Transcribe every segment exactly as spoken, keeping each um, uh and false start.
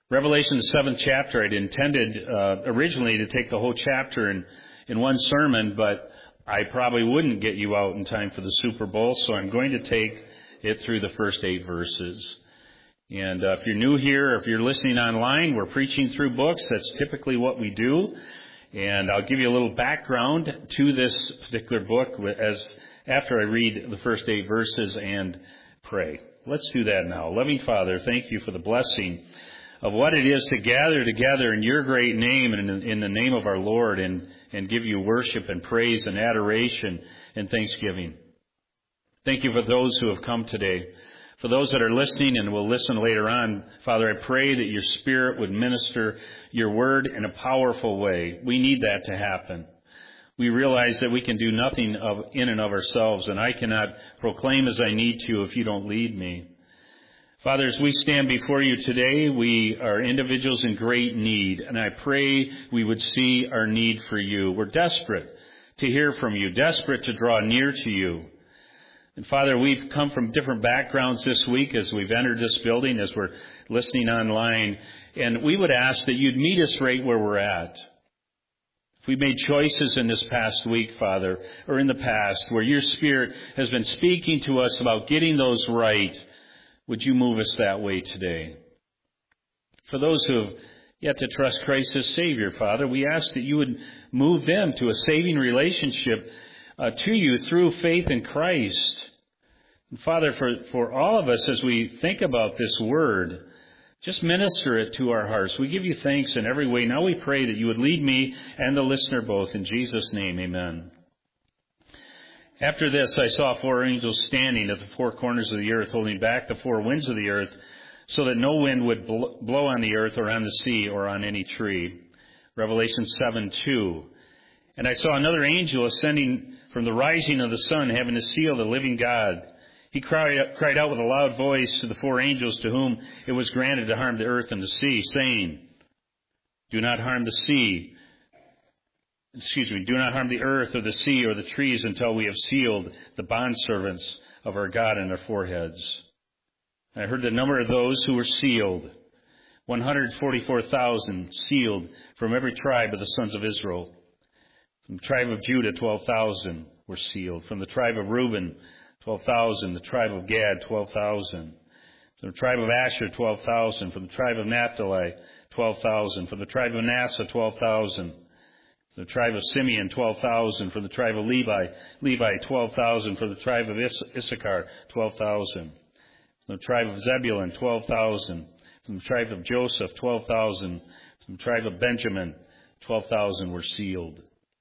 Revelation, the seventh chapter, I'd intended uh, originally to take the whole chapter in, in one sermon, but I probably wouldn't get you out in time for the Super Bowl, so I'm going to take it through the first eight verses. And uh, if you're new here, if you're listening online, we're preaching through books. That's typically what we do. And I'll give you a little background to this particular book as after I read the first eight verses and pray. Let's do that now. Loving Father, thank you for the blessing of what it is to gather together in your great name and in, in the name of our Lord and, and give you worship and praise and adoration and thanksgiving. Thank you for those who have come today. For those that are listening and will listen later on, Father, I pray that your Spirit would minister your word in a powerful way. We need that to happen. We realize that we can do nothing of, in and of ourselves, and I cannot proclaim as I need to if you don't lead me. Father, as we stand before you today, we are individuals in great need, and I pray we would see our need for you. We're desperate to hear from you, desperate to draw near to you. And Father, we've come from different backgrounds this week as we've entered this building, as we're listening online, and we would ask that you'd meet us right where we're at. If we made choices in this past week, Father, or in the past, where your Spirit has been speaking to us about getting those right, would you move us that way today? For those who have yet to trust Christ as Savior, Father, we ask that you would move them to a saving relationship uh, to you through faith in Christ. And Father, for, for all of us as we think about this word, just minister it to our hearts. We give you thanks in every way. Now we pray that you would lead me and the listener both. In Jesus' name, amen. After this, I saw four angels standing at the four corners of the earth, holding back the four winds of the earth, so that no wind would blow on the earth or on the sea or on any tree. Revelation seven two. And I saw another angel ascending from the rising of the sun, having the seal of the living God. He cried, cried out with a loud voice to the four angels to whom it was granted to harm the earth and the sea, saying, Do not harm the sea. Excuse me, do not harm the earth or the sea or the trees until we have sealed the bondservants of our God in their foreheads. I heard the number of those who were sealed, one hundred forty-four thousand sealed from every tribe of the sons of Israel. From the tribe of Judah, twelve thousand were sealed. From the tribe of Reuben, twelve thousand. The tribe of Gad, twelve thousand. From the tribe of Asher, twelve thousand. From the tribe of Naphtali, twelve thousand. From the tribe of Manasseh, twelve thousand. From the tribe of Simeon, twelve thousand. From the tribe of Levi, Levi, twelve thousand. From the tribe of Issachar, twelve thousand. From the tribe of Zebulun, twelve thousand. From the tribe of Joseph, twelve thousand. From the tribe of Benjamin, twelve thousand were sealed.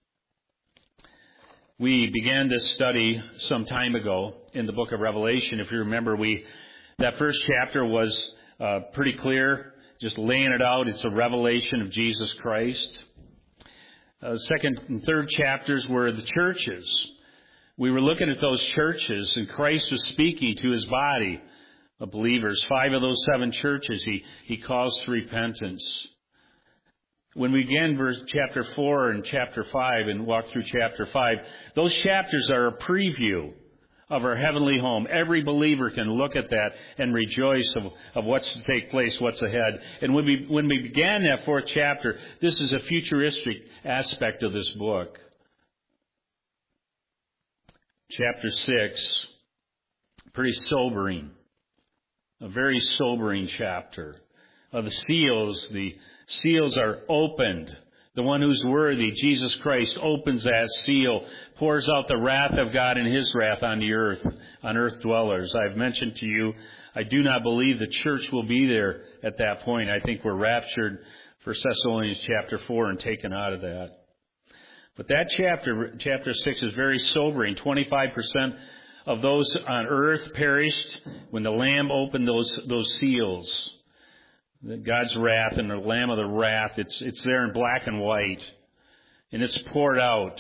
We began this study some time ago in the book of Revelation. If you remember, we that first chapter was uh, pretty clear, just laying it out. It's a revelation of Jesus Christ. Uh, second and third chapters were the churches. We were looking at those churches, and Christ was speaking to his body of believers. Five of those seven churches he, he calls to repentance. When we began verse chapter four and chapter five and walk through chapter five, those chapters are a preview of our heavenly home. Every believer can look at that and rejoice of, of what's to take place, what's ahead. And when we, when we began that fourth chapter, this is a futuristic aspect of this book. Chapter six, pretty sobering, a very sobering chapter. Uh, the seals, the seals are opened. The one who's worthy, Jesus Christ, opens that seal, pours out the wrath of God and his wrath on the earth, on earth dwellers. I've mentioned to you, I do not believe the church will be there at that point. I think we're raptured, First Thessalonians chapter four, and taken out of that. But that chapter, chapter six, is very sobering. twenty-five percent of those on earth perished when the Lamb opened those, those seals. God's wrath and the Lamb of the wrath, it's it's there in black and white, and it's poured out.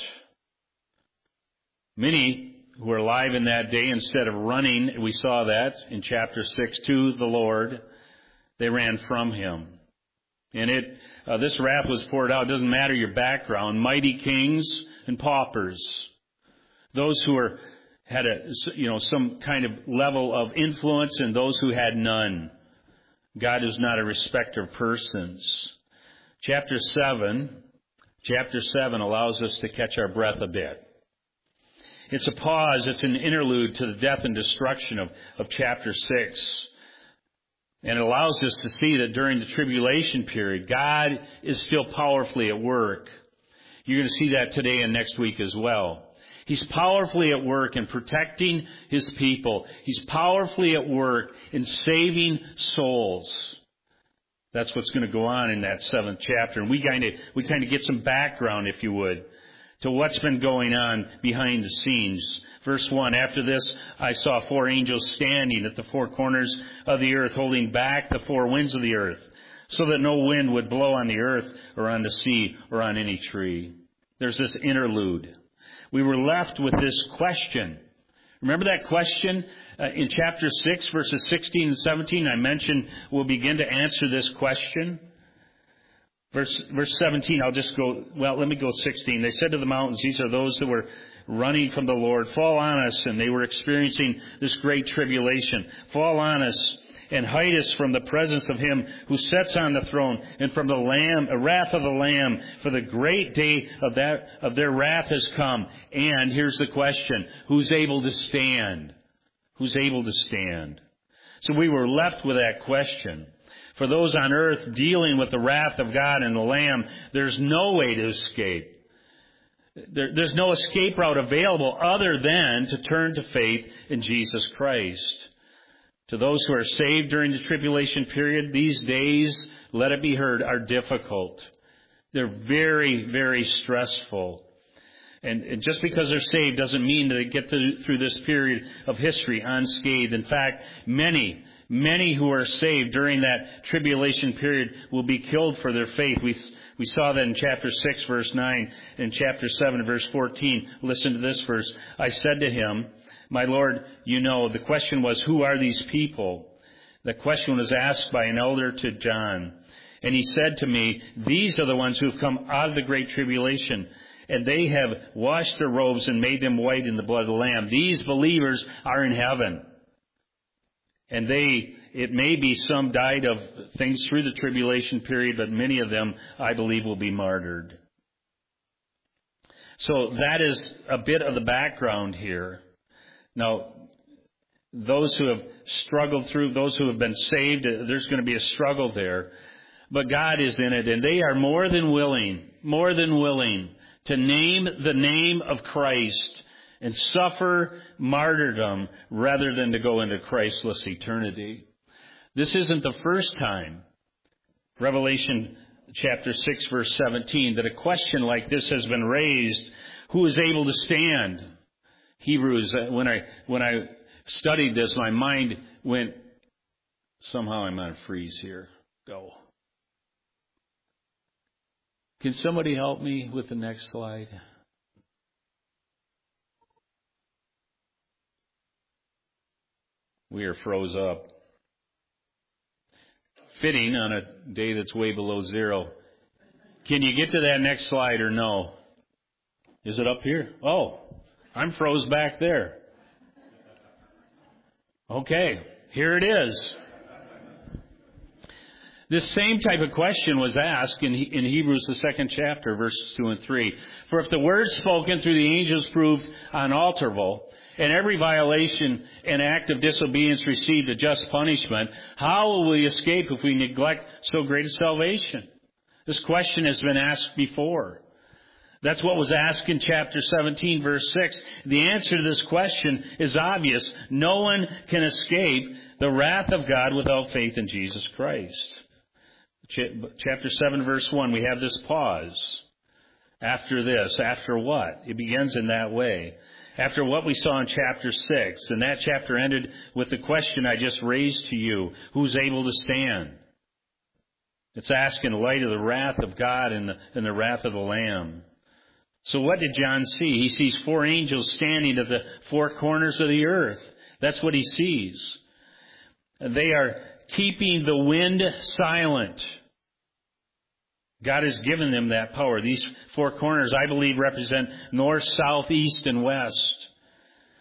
Many who were alive in that day, instead of running, we saw that in chapter six, to the Lord, they ran from him. And it uh, this wrath was poured out. It doesn't matter your background. Mighty kings and paupers, those who were had a you know some kind of level of influence, and those who had none. God is not a respecter of persons. Chapter seven, chapter seven allows us to catch our breath a bit. It's a pause, it's an interlude to the death and destruction of, of chapter six. And it allows us to see that during the tribulation period, God is still powerfully at work. You're going to see that today and next week as well. He's powerfully at work in protecting His people. He's powerfully at work in saving souls. That's what's going to go on in that seventh chapter. And we kind of, we kind of get some background, if you would, to what's been going on behind the scenes. Verse one, after this, I saw four angels standing at the four corners of the earth, holding back the four winds of the earth, so that no wind would blow on the earth or on the sea or on any tree. There's this interlude. We were left with this question. Remember that question uh, in chapter six, verses sixteen and seventeen? I mentioned we'll begin to answer this question. Verse, verse seventeen, I'll just go, well, let me go sixteen. They said to the mountains, these are those that were running from the Lord, fall on us, and they were experiencing this great tribulation. Fall on us and hide us from the presence of Him who sits on the throne and from the Lamb, the wrath of the Lamb, for the great day of that, of their wrath has come. And here's the question, who's able to stand? Who's able to stand? So we were left with that question. For those on earth dealing with the wrath of God and the Lamb, there's no way to escape. There, there's no escape route available other than to turn to faith in Jesus Christ. To those who are saved during the tribulation period, these days, let it be heard, are difficult. They're very, very stressful. And, and just because they're saved doesn't mean that they get to, through this period of history unscathed. In fact, many, many who are saved during that tribulation period will be killed for their faith. We, we saw that in chapter six, verse nine, and chapter seven, verse fourteen. Listen to this verse. I said to him, my Lord, you know, the question was, who are these people? The question was asked by an elder to John. And he said to me, these are the ones who have come out of the great tribulation, and they have washed their robes and made them white in the blood of the Lamb. These believers are in heaven. And they, it may be some died of things through the tribulation period, but many of them, I believe, will be martyred. So that is a bit of the background here. Now, those who have struggled through, those who have been saved, there's going to be a struggle there. But God is in it, and they are more than willing, more than willing to name the name of Christ and suffer martyrdom rather than to go into Christless eternity. This isn't the first time, Revelation chapter six, verse seventeen, that a question like this has been raised. Who is able to stand? Hebrews, when I when I studied this, my mind went, somehow I'm on a freeze here. Go. Can somebody help me with the next slide? We are froze up. Fitting on a day that's way below zero. Can you get to that next slide or no? Is it up here? Oh, I'm froze back there. Okay, here it is. This same type of question was asked in, in Hebrews, the second chapter, verses two and three. For if the word spoken through the angels proved unalterable, and every violation and act of disobedience received a just punishment, how will we escape if we neglect so great a salvation? This question has been asked before. That's what was asked in chapter seventeen, verse six. The answer to this question is obvious. No one can escape the wrath of God without faith in Jesus Christ. Chapter seven, verse one, we have this pause. After this, after what? It begins in that way. After what we saw in chapter six, and that chapter ended with the question I just raised to you, who's able to stand? It's asked in light of the wrath of God and the, and the wrath of the Lamb. So what did John see? He sees four angels standing at the four corners of the earth. That's what he sees. They are keeping the wind silent. God has given them that power. These four corners, I believe, represent north, south, east, and west.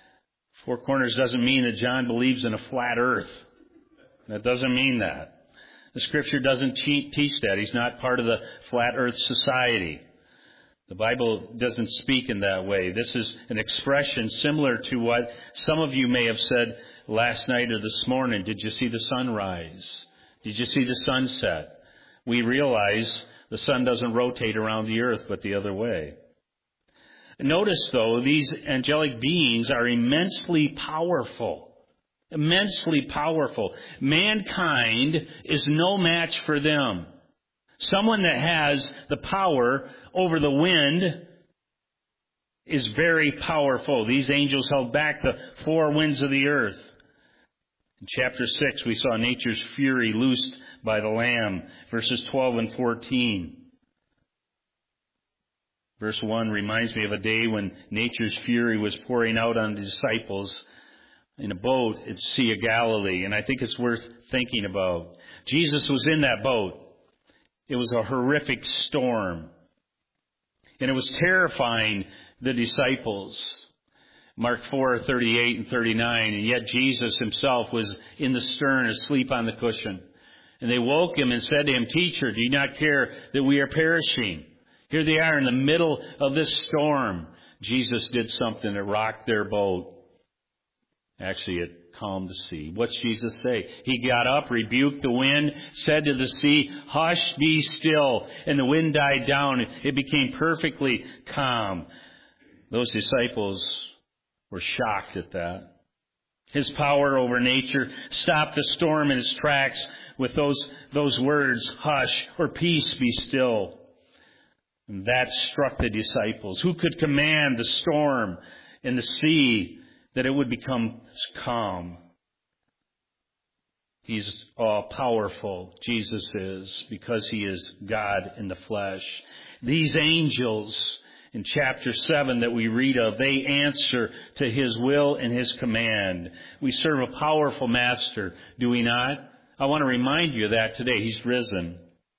Four corners doesn't mean that John believes in a flat earth. That doesn't mean that. The Scripture doesn't teach that. He's not part of the flat earth society. The Bible doesn't speak in that way. This is an expression similar to what some of you may have said last night or this morning. Did you see the sunrise? Did you see the sunset? We realize the sun doesn't rotate around the earth, but the other way. Notice, though, these angelic beings are immensely powerful. Immensely powerful. Mankind is no match for them. Someone that has the power over the wind is very powerful. These angels held back the four winds of the earth. In chapter six, we saw nature's fury loosed by the Lamb, verses twelve and fourteen. Verse one reminds me of a day when nature's fury was pouring out on the disciples in a boat at Sea of Galilee, and I think it's worth thinking about. Jesus was in that boat. It was a horrific storm, and it was terrifying the disciples. Mark four, thirty-eight and thirty-nine, and yet Jesus himself was in the stern asleep on the cushion. And they woke him and said to him, "Teacher, do you not care that we are perishing?" Here they are in the middle of this storm. Jesus did something that rocked their boat. Actually, it calmed the sea. What's Jesus say? He got up, rebuked the wind, said to the sea, "Hush, be still." And the wind died down. It became perfectly calm. Those disciples were shocked at that. His power over nature stopped the storm in its tracks with those, those words, "Hush," or "Peace, be still." And that struck the disciples. Who could command the storm and the sea that it would become calm? He's all powerful, Jesus is, because he is God in the flesh. These angels in chapter seven that we read of, they answer to his will and his command. We serve a powerful master, do we not? I want to remind you of that today. He's risen.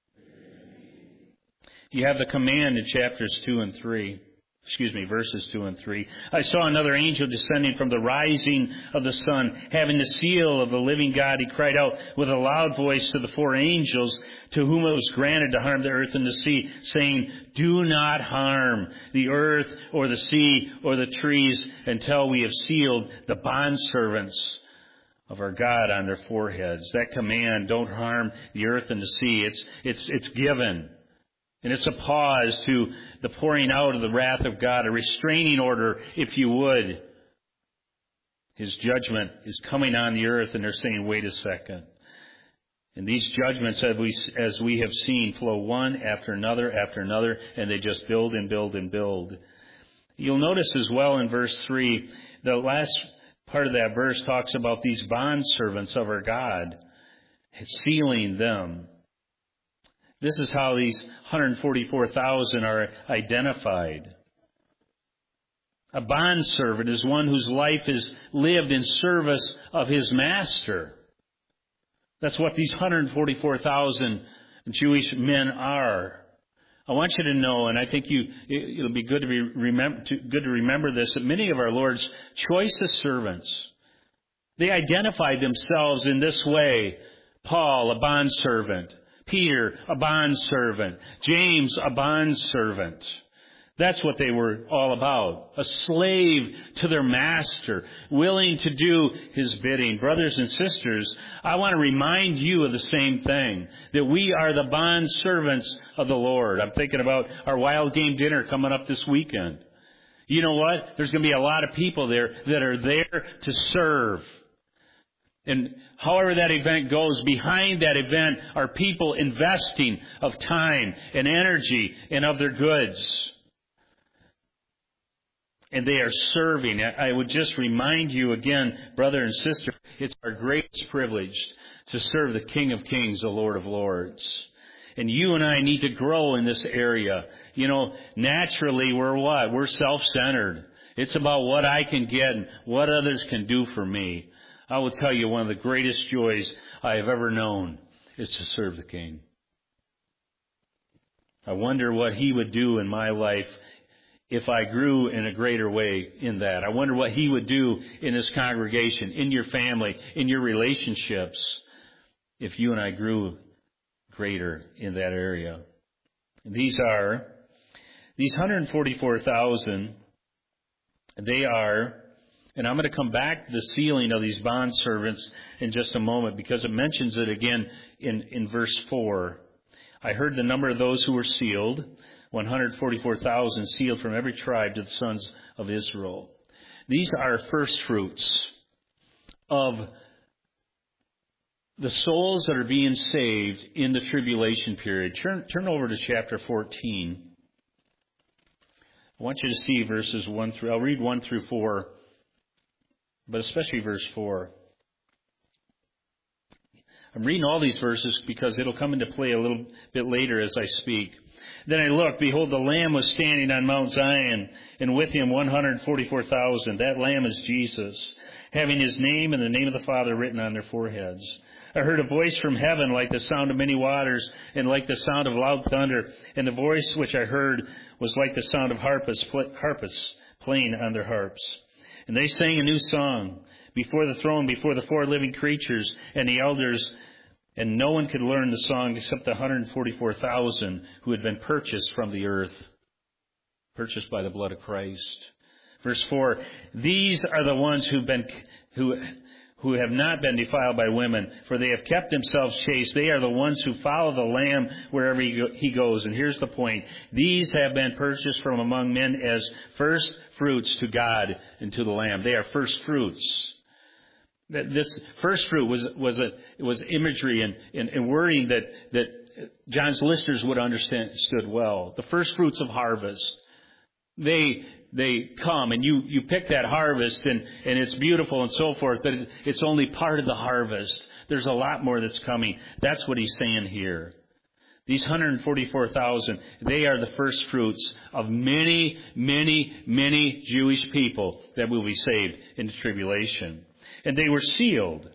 You have the command in chapters two and three. Excuse me, verses two and three. "I saw another angel descending from the rising of the sun, having the seal of the living God. He cried out with a loud voice to the four angels to whom it was granted to harm the earth and the sea, saying, 'Do not harm the earth or the sea or the trees until we have sealed the bondservants of our God on their foreheads.'" That command, don't harm the earth and the sea, it's, it's, it's given. And it's a pause to the pouring out of the wrath of God, a restraining order, if you would. His judgment is coming on the earth, and they're saying, wait a second. And these judgments, as we, as we have seen, flow one after another after another, and they just build and build and build. You'll notice as well in verse three, the last part of that verse talks about these bondservants of our God, sealing them. This is how these one hundred forty-four thousand are identified. A bondservant is one whose life is lived in service of his master. That's what these one hundred forty-four thousand Jewish men are. I want you to know, and I think you, it'll be good to, be remember, to, good to remember this, that many of our Lord's choicest servants, they identified themselves in this way. Paul, a bondservant. Peter, a bondservant. James, a bondservant. That's what they were all about. A slave to their master, willing to do his bidding. Brothers and sisters, I want to remind you of the same thing, that we are the bondservants of the Lord. I'm thinking about our Wild Game dinner coming up this weekend. You know what? There's going to be a lot of people there that are there to serve. And however that event goes, behind that event are people investing of time and energy and of their goods. And they are serving. I would just remind you again, brother and sister, it's our greatest privilege to serve the King of Kings, the Lord of Lords. And you and I need to grow in this area. You know, naturally we're what? We're self-centered. It's about what I can get and what others can do for me. I will tell you, one of the greatest joys I have ever known is to serve the King. I wonder what he would do in my life if I grew in a greater way in that. I wonder what he would do in his congregation, in your family, in your relationships, if you and I grew greater in that area. These are, these one hundred forty-four thousand, they are, and I'm going to come back to the sealing of these bondservants in just a moment because it mentions it again in, in verse four. I heard the number of those who were sealed, one hundred forty-four thousand sealed from every tribe to the sons of Israel. These are first fruits of the souls that are being saved in the tribulation period. Turn, turn over to chapter fourteen. I want you to see verses one through, I'll read one through four, but especially verse four. I'm reading all these verses because it'll come into play a little bit later as I speak. Then I looked, behold, the Lamb was standing on Mount Zion, and with him one hundred forty-four thousand. That Lamb is Jesus, having his name and the name of the Father written on their foreheads. I heard a voice from heaven like the sound of many waters, and like the sound of loud thunder. And the voice which I heard was like the sound of harpists, harpists playing on their harps. And they sang a new song before the throne, before the four living creatures and the elders. And no one could learn the song except the one hundred forty-four thousand who had been purchased from the earth, purchased by the blood of Christ. Verse four, these are the ones who've been, who, who have not been defiled by women, for they have kept themselves chaste. They are the ones who follow the Lamb wherever he goes. And here's the point. These have been purchased from among men as first fruits to God and to the Lamb. They are first fruits. This first fruit was was a was imagery and, and, and wording that, that John's listeners would understand stood well. The first fruits of harvest. They they come and you, you pick that harvest and, and it's beautiful and so forth, but it's only part of the harvest. There's a lot more that's coming. That's what he's saying here. These one hundred forty-four thousand, they are the first fruits of many, many, many Jewish people that will be saved in the tribulation. And they were sealed.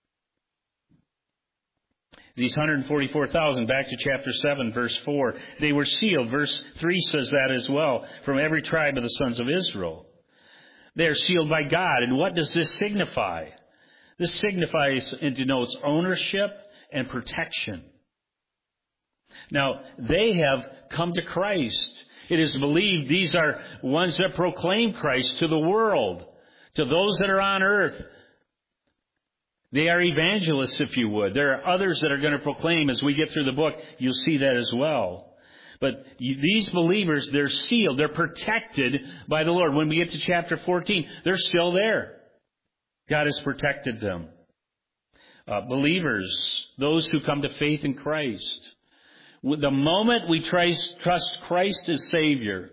These one hundred forty-four thousand, back to chapter seven, verse four, they were sealed. Verse three says that as well, from every tribe of the sons of Israel. They are sealed by God. And what does this signify? This signifies and denotes ownership and protection. Now, they have come to Christ. It is believed these are ones that proclaim Christ to the world, to those that are on earth. They are evangelists, if you would. There are others that are going to proclaim as we get through the book. You'll see that as well. But these believers, they're sealed. They're protected by the Lord. When we get to chapter fourteen, they're still there. God has protected them. Uh, believers, those who come to faith in Christ. The moment we trust Christ as Savior,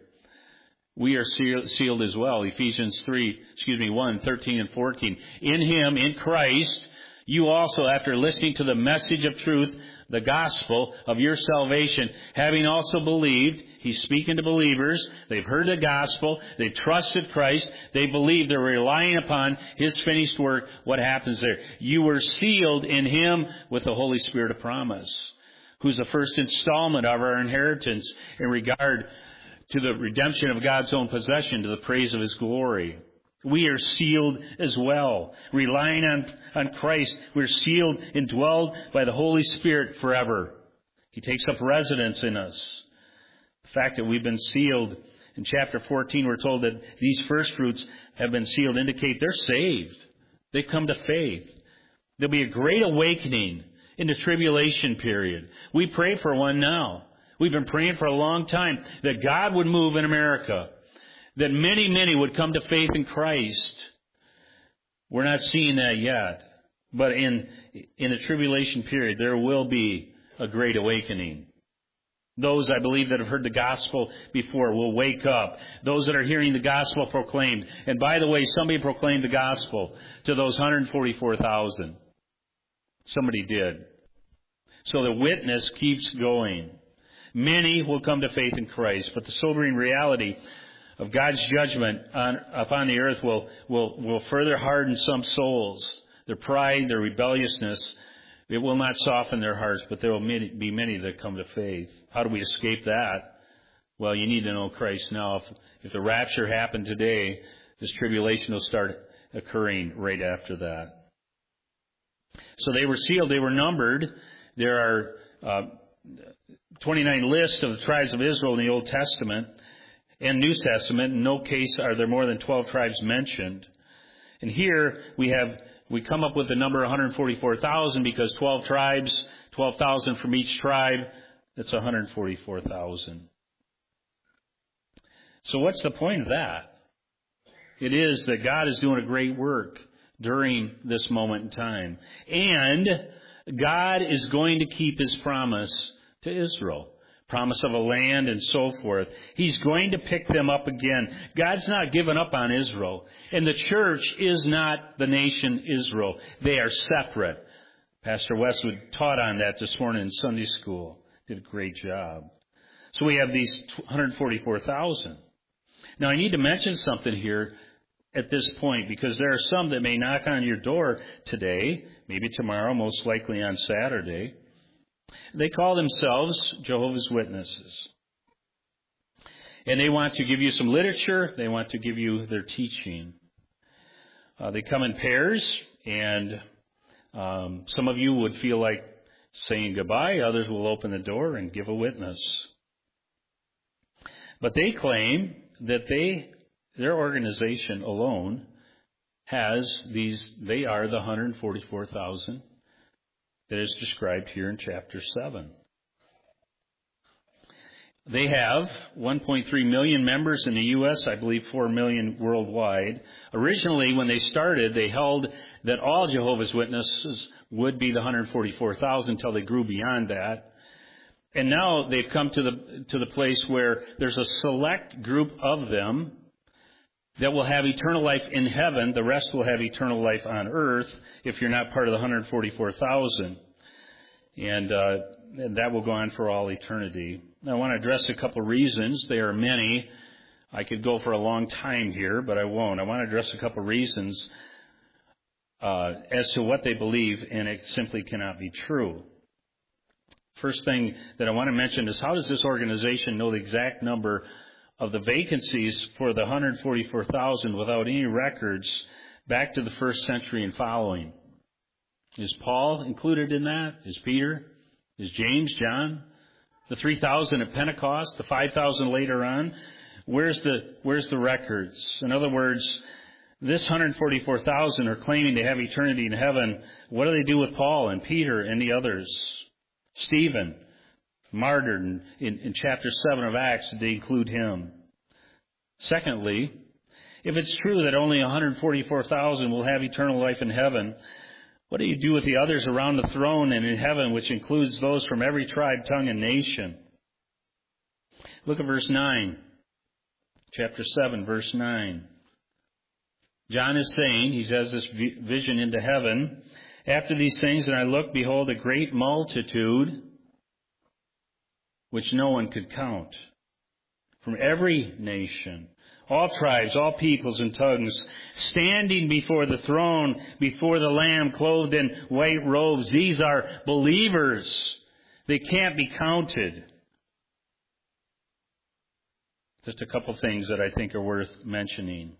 we are sealed as well. Ephesians three, excuse me, one, thirteen and fourteen. In Him, in Christ, you also, after listening to the message of truth, the gospel of your salvation, having also believed, he's speaking to believers, they've heard the gospel, they've trusted Christ, they believe, they're relying upon His finished work. What happens there? You were sealed in Him with the Holy Spirit of promise, who's the first installment of our inheritance in regard to the redemption of God's own possession, to the praise of His glory. We are sealed as well. Relying on, on Christ, we're sealed and dwelled by the Holy Spirit forever. He takes up residence in us. The fact that we've been sealed, in chapter fourteen, we're told that these first fruits have been sealed, indicate they're saved. They've come to faith. There'll be a great awakening in the tribulation period. We pray for one now. We've been praying for a long time that God would move in America, that many, many would come to faith in Christ. We're not seeing that yet. But in, in the tribulation period, there will be a great awakening. Those, I believe, that have heard the gospel before will wake up. Those that are hearing the gospel proclaimed. And by the way, somebody proclaimed the gospel to those one hundred forty-four thousand. Somebody did. So the witness keeps going. Many will come to faith in Christ, but the sobering reality of God's judgment on, upon the earth will, will, will further harden some souls. Their pride, their rebelliousness, it will not soften their hearts, but there will be many that come to faith. How do we escape that? Well, you need to know Christ now. If, if the rapture happened today, this tribulation will start occurring right after that. So they were sealed. They were numbered. There are uh, twenty-nine list of the tribes of Israel in the Old Testament and New Testament. In no case are there more than twelve tribes mentioned. And here we have, we come up with the number one hundred forty-four thousand because twelve tribes, twelve thousand from each tribe, that's one hundred forty-four thousand. So what's the point of that? It is that God is doing a great work during this moment in time. And God is going to keep His promise to Israel. Promise of a land and so forth. He's going to pick them up again. God's not given up on Israel. And the church is not the nation Israel. They are separate. Pastor Westwood taught on that this morning in Sunday school. Did a great job. So we have these one hundred forty-four thousand. Now I need to mention something here at this point, because there are some that may knock on your door today, maybe tomorrow, most likely on Saturday. They call themselves Jehovah's Witnesses. And they want to give you some literature. They want to give you their teaching. Uh, they come in pairs, and um, some of you would feel like saying goodbye. Others will open the door and give a witness. But they claim that they, their organization alone has these, they are the one hundred forty-four thousand that is described here in chapter seven. They have one point three million members in the U S, I believe four million worldwide. Originally, when they started, they held that all Jehovah's Witnesses would be the one hundred forty-four thousand until they grew beyond that. And now they've come to the to the place where there's a select group of them that will have eternal life in heaven. The rest will have eternal life on earth if you're not part of the one hundred forty-four thousand. And, uh, and that will go on for all eternity. Now, I want to address a couple of reasons. There are many. I could go for a long time here, but I won't. I want to address a couple of reasons uh, as to what they believe, and it simply cannot be true. First thing that I want to mention is, how does this organization know the exact number of the vacancies for the one hundred forty-four thousand without any records back to the first century and following? Is Paul included in that? Is Peter? Is James, John? The three thousand at Pentecost? The five thousand later on? Where's the, where's the records? In other words, this one hundred forty-four thousand are claiming to have eternity in heaven. What do they do with Paul and Peter and the others? Stephen, martyred in, in, in chapter seven of Acts, did they include him? Secondly, if it's true that only one hundred forty-four thousand will have eternal life in heaven, what do you do with the others around the throne and in heaven, which includes those from every tribe, tongue, and nation? Look at verse nine. Chapter seven, verse nine. John is saying, he has this vision into heaven. After these things, and I looked, behold, a great multitude, which no one could count, from every nation, all tribes, all peoples and tongues, standing before the throne, before the Lamb, clothed in white robes. These are believers. They can't be counted. Just a couple things that I think are worth mentioning.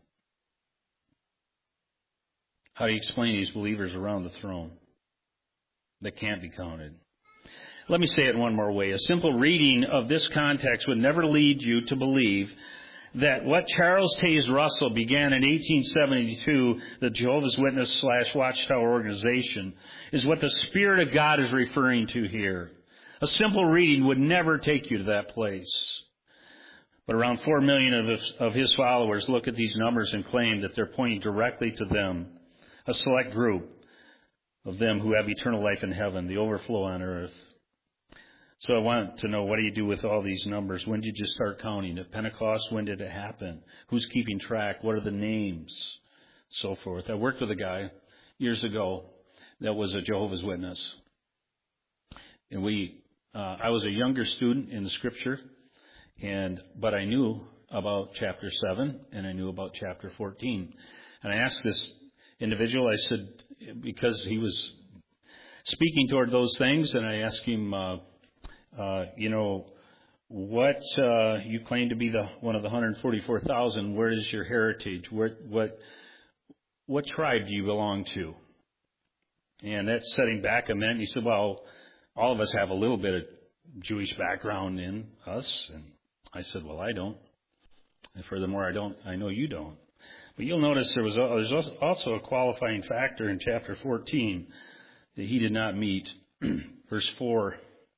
How do you explain these believers around the throne that can't be counted? Let me say it one more way. A simple reading of this context would never lead you to believe that what Charles Taze Russell began in eighteen seventy-two, the Jehovah's Witness slash Watchtower organization, is what the Spirit of God is referring to here. A simple reading would never take you to that place. But around four million of his, of his followers look at these numbers and claim that they're pointing directly to them. A select group of them who have eternal life in heaven, the overflow on earth. So I want to know, what do you do with all these numbers? When did you start counting? At Pentecost, when did it happen? Who's keeping track? What are the names? So forth. I worked with a guy years ago that was a Jehovah's Witness. And we, uh, I was a younger student in the Scripture, and but I knew about chapter seven, and I knew about chapter fourteen. And I asked this individual, I said, because he was speaking toward those things, and I asked him, uh, uh, you know, what uh, you claim to be the one of the one hundred forty-four thousand. Where is your heritage? Where, what what tribe do you belong to? And that set him back a minute. He said, well, all of us have a little bit of Jewish background in us? And I said, well, I don't. And furthermore, I don't, I know you don't. But you'll notice there was a, there's also a qualifying factor in chapter fourteen that he did not meet. Verse four.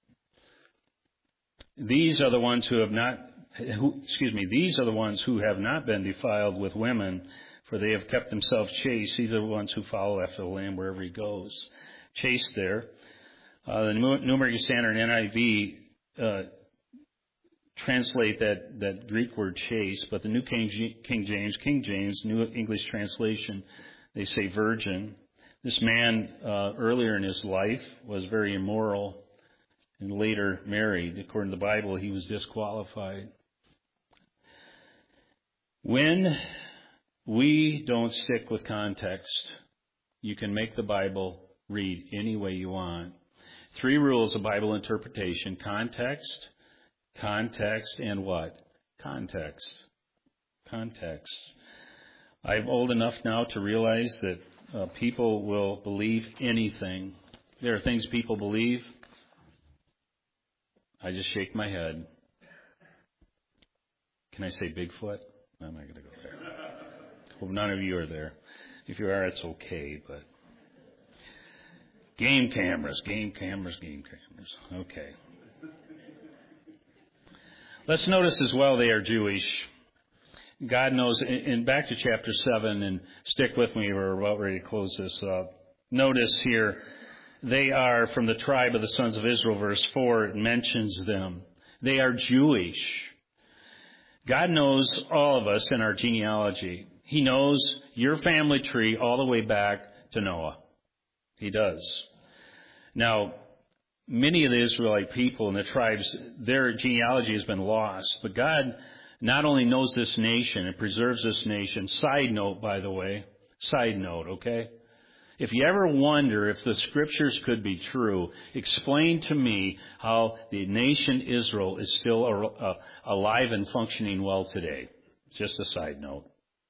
These are the ones who have not, who, excuse me, these are the ones who have not been defiled with women, for they have kept themselves chaste. These are the ones who follow after the Lamb wherever he goes. Chaste there. Uh, the New American Standard and N I V uh, translate that, that Greek word chaste, but the New King, King James, King James, New English translation, they say virgin. This man, uh, earlier in his life, was very immoral and later married. According to the Bible, he was disqualified. When we don't stick with context, you can make the Bible read any way you want. Three rules of Bible interpretation: context, context, and what? Context. Context. I'm old enough now to realize that uh, people will believe anything. There are things people believe. I just shake my head. Can I say Bigfoot? I'm not going to go there. Well, none of you are there. If you are, it's okay, but game cameras, game cameras, game cameras. Okay. Let's notice as well they are Jewish. God knows, and back to chapter seven, and stick with me, we're about ready to close this up. Notice here, they are from the tribe of the sons of Israel, verse four, it mentions them. They are Jewish. God knows all of us in our genealogy. He knows your family tree all the way back to Noah. He does. Now, many of the Israelite people and the tribes, their genealogy has been lost. But God not only knows this nation and preserves this nation. Side note, by the way. Side note, okay? If you ever wonder if the scriptures could be true, explain to me how the nation Israel is still uh, alive and functioning well today. Just a side note.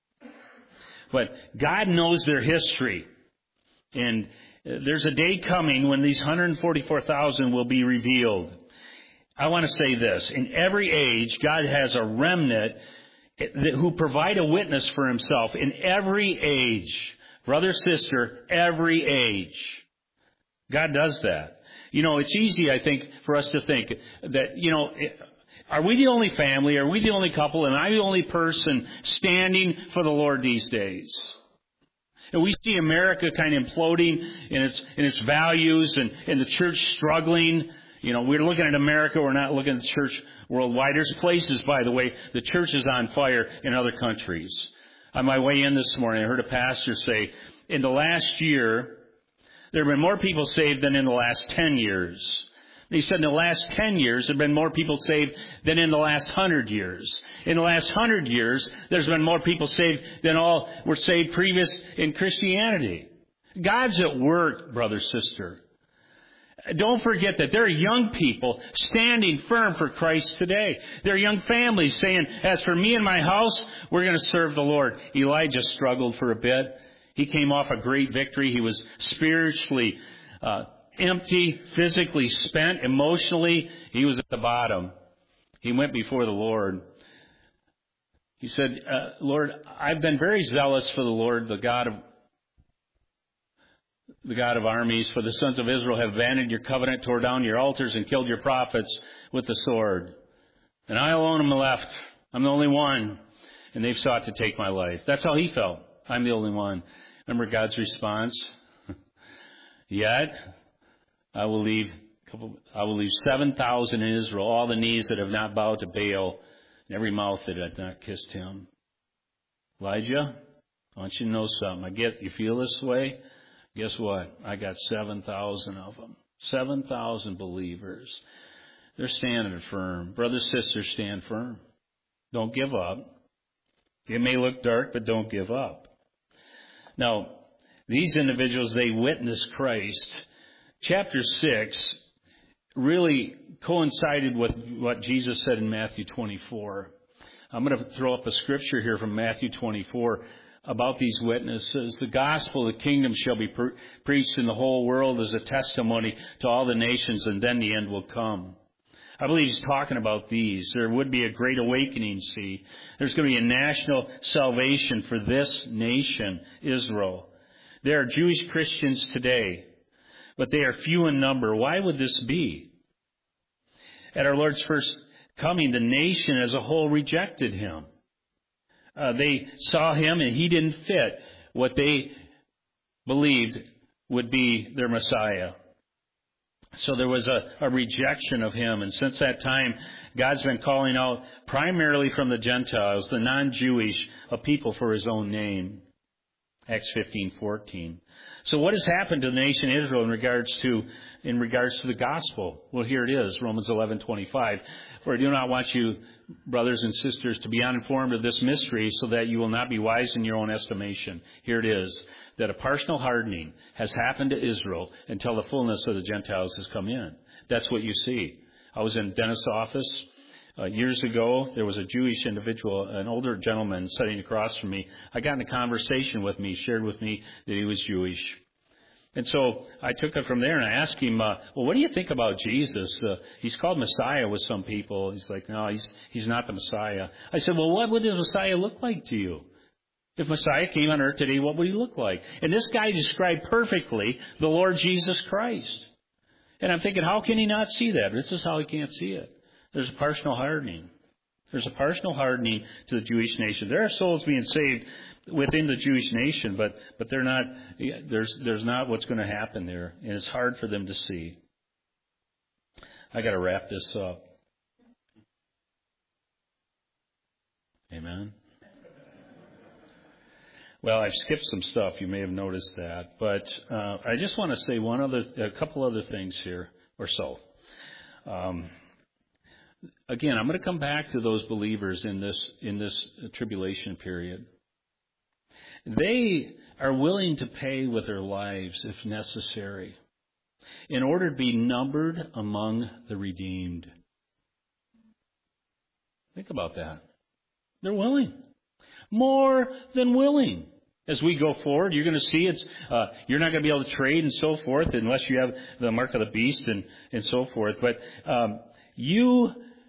But God knows their history. And there's a day coming when these one hundred forty-four thousand will be revealed. I want to say this. In every age, God has a remnant who provide a witness for himself. In every age. Brother, sister, every age. God does that. You know, it's easy, I think, for us to think that, you know, are we the only family? Are we the only couple? Am I the only person standing for the Lord these days? And we see America kind of imploding in its in its values and, and the church struggling. You know, we're looking at America. We're not looking at the church worldwide. There's places, by the way, the church is on fire in other countries. On my way in this morning, I heard a pastor say, in the last year, there have been more people saved than in the last ten years. He said in the last ten years, there have been more people saved than in the last one hundred years. In the last one hundred years, there's been more people saved than all were saved previous in Christianity. God's at work, brother, sister. Don't forget that there are young people standing firm for Christ today. There are young families saying, as for me and my house, we're going to serve the Lord. Elijah struggled for a bit. He came off a great victory. He was spiritually uh, empty, physically spent, emotionally. He was at the bottom. He went before the Lord. He said, uh, Lord, I've been very zealous for the Lord, the God of the God of armies, for the sons of Israel have abandoned your covenant, tore down your altars, and killed your prophets with the sword. And I alone am left. I'm the only one. And they've sought to take my life. That's how he felt. I'm the only one. Remember God's response? Yet, I will leave I will leave seven thousand in Israel, all the knees that have not bowed to Baal, and every mouth that had not kissed him. Elijah, I want you to know something. I get you feel this way. Guess what? I got seven thousand of them. seven thousand believers. They're standing firm. Brothers, sisters, stand firm. Don't give up. It may look dark, but don't give up. Now, these individuals, they witnessed Christ. Chapter six really coincided with what Jesus said in Matthew twenty-four. I'm going to throw up a scripture here from Matthew twenty-four. About these witnesses. The gospel of the kingdom shall be pre- preached in the whole world as a testimony to all the nations, and then the end will come. I believe he's talking about these. There would be a great awakening, see. There's going to be a national salvation for this nation, Israel. There are Jewish Christians today, but they are few in number. Why would this be? At our Lord's first coming, the nation as a whole rejected him. Uh, they saw him and he didn't fit what they believed would be their Messiah. So there was a, a rejection of him. And since that time, God's been calling out primarily from the Gentiles, the non-Jewish, a people for his own name. Acts fifteen fourteen. So what has happened to the nation of Israel in regards to in regards to the gospel? Well, here it is, Romans eleven twenty-five. For I do not want you, brothers and sisters, to be uninformed of this mystery, so that you will not be wise in your own estimation. Here it is, that a partial hardening has happened to Israel until the fullness of the Gentiles has come in. That's what you see. I was in a dentist's office uh, years ago. There was a Jewish individual, an older gentleman sitting across from me. I got in a conversation with me, shared with me that he was Jewish. And so I took it from there and I asked him, uh, well, what do you think about Jesus? Uh, he's called Messiah with some people. He's like, no, he's he's not the Messiah. I said, well, what would the Messiah look like to you? If Messiah came on earth today, what would he look like? And this guy described perfectly the Lord Jesus Christ. And I'm thinking, how can he not see that? This is how he can't see it. There's a partial hardening. There's a partial hardening to the Jewish nation. There are souls being saved within the Jewish nation, but but they're not. There's there's not what's going to happen there, and it's hard for them to see. I got to wrap this up. Amen. Well, I've skipped some stuff. You may have noticed that, but uh, I just want to say one other, a couple other things here, or so. Um, again, I'm going to come back to those believers in this in this tribulation period. They are willing to pay with their lives, if necessary, in order to be numbered among the redeemed. Think about that. They're willing. More than willing. As we go forward, you're going to see it's, uh, you're not going to be able to trade and so forth unless you have the mark of the beast and, and so forth. But um, you...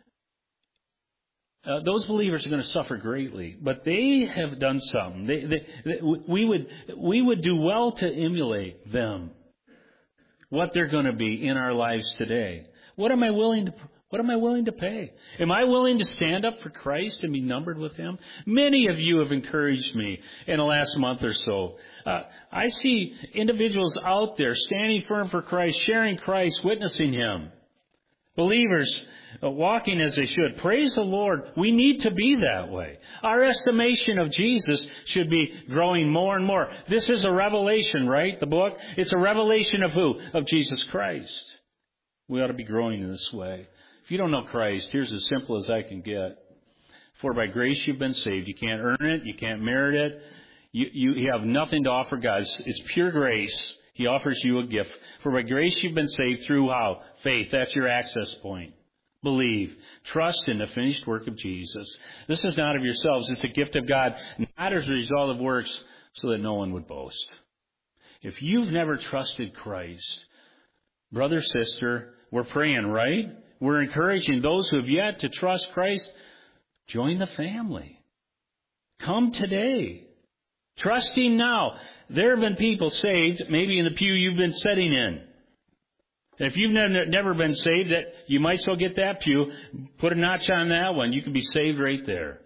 Uh, those believers are going to suffer greatly, but they have done something. They, they, they, we would we would do well to emulate them. What they're going to be in our lives today. What am I willing to What am I willing to pay? Am I willing to stand up for Christ and be numbered with Him? Many of you have encouraged me in the last month or so. Uh, I see individuals out there standing firm for Christ, sharing Christ, witnessing Him. Believers uh, walking as they should. Praise the Lord. We need to be that way. Our estimation of Jesus should be growing more and more. This is a revelation, right? The book? It's a revelation of who? Of Jesus Christ. We ought to be growing in this way. If you don't know Christ, here's as simple as I can get. For by grace you've been saved. You can't earn it. You can't merit it. You, you, you have nothing to offer God. It's, it's pure grace. He offers you a gift. For by grace you've been saved through how? Faith. That's your access point. Believe. Trust in the finished work of Jesus. This is not of yourselves. It's a gift of God, not as a result of works, so that no one would boast. If you've never trusted Christ, brother, sister, we're praying, right? We're encouraging those who have yet to trust Christ, join the family. Come today. Trust Him now. There have been people saved, maybe in the pew you've been sitting in. If you've never, never been saved, that you might still get that pew. Put a notch on that one. You can be saved right there.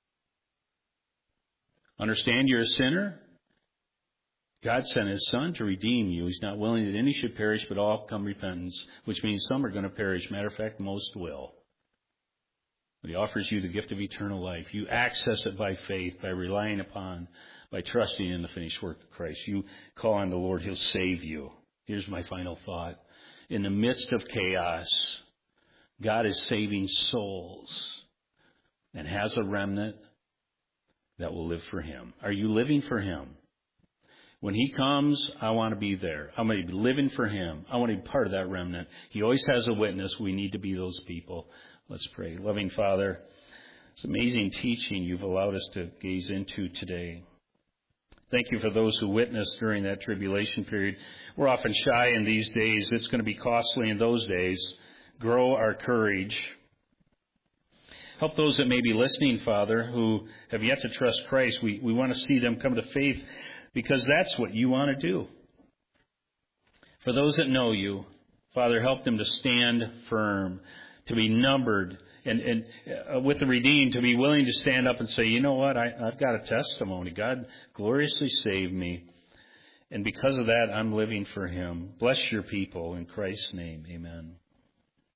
Understand you're a sinner? God sent His Son to redeem you. He's not willing that any should perish, but all come repentance, which means some are going to perish. Matter of fact, most will. But He offers you the gift of eternal life. You access it by faith, by relying upon, by trusting in the finished work of Christ. You call on the Lord, He'll save you. Here's my final thought. In the midst of chaos, God is saving souls and has a remnant that will live for Him. Are you living for Him? When He comes, I want to be there. I want to be living for Him. I want to be part of that remnant. He always has a witness. We need to be those people. Let's pray. Loving Father, it's amazing teaching You've allowed us to gaze into today. Thank You for those who witnessed during that tribulation period. We're often shy in these days. It's going to be costly in those days. grow our courage. Help those that may be listening, Father, who have yet to trust Christ. We, we want to see them come to faith because that's what you want to do. For those that know you, Father, help them to stand firm, to be numbered, and, and uh, with the redeemed, to be willing to stand up and say, you know what, I, I've got a testimony. God gloriously saved me. And because of that, I'm living for Him. Bless your people in Christ's name. Amen.